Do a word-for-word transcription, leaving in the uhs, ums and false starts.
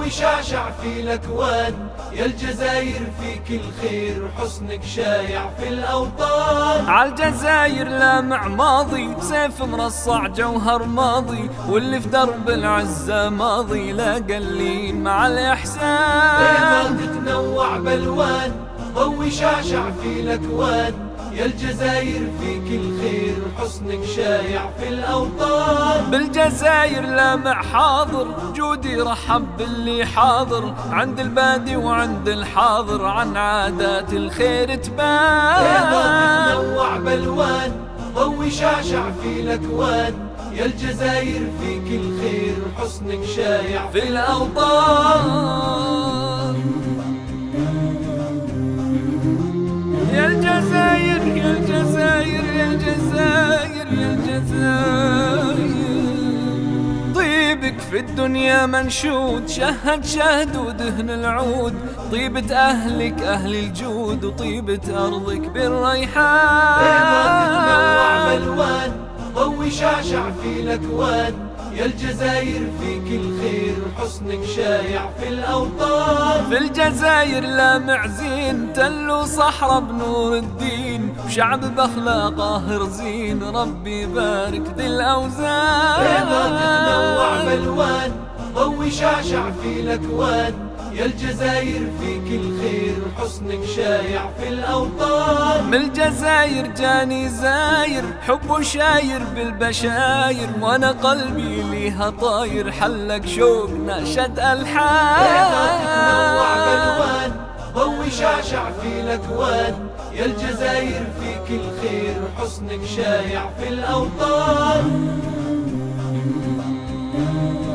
ضوي شعشع في الأكوان، يا الجزاير فيك الخير حسنك شايع في الأوطان. عالجزاير لامع ماضي سيف مرصع جوهر ماضي، واللي في درب العزة ماضي لا قلين مع الإحسان. بيضا تتنوع بالوان ضوي شعشع في الأكوان، يا الجزاير فيك الخير حسنك شايع في الأوطان. بالجزاير لامع حاضر جودي رحب باللي حاضر، عند البادي وعند الحاضر عن عادات الخير تبان. بيضا تتنوع بالوان ضوي شعشع في الأكوان، يا الجزاير فيك الخير حسنك شايع في الأوطان. يا الجزاير يا الجزاير يا الجزاير يا الجزاير، طيبك في الدنيا منشود شهد شهد ودهن العود، طيبة أهلك أهل الجود وطيبة أرضك بالريحان. بيضا تتنوع بالوان ضوي شعشع في الأكوان، يا الجزاير فيك الخير حسنك شايع في الأوطان. في الجزاير لامع زين تل وصحراء بنور الدين، وشعب بأخلاقه رزين ربي يبارك ذي الأوزان. بيضا تتنوع بالوان ضوي شعشع في الأكوان، يا الجزاير فيك الخير حسنك شايع في الأوطان. من الجزاير جاني زاير حب شاير بالبشاير، وانا قلبي ليها طاير حلق شوقنا شد الحان. بيضا تتنوع بالوان ضوي شعشع في الأكوان، يا الجزاير فيك الخير حسنك شايع في الأوطان.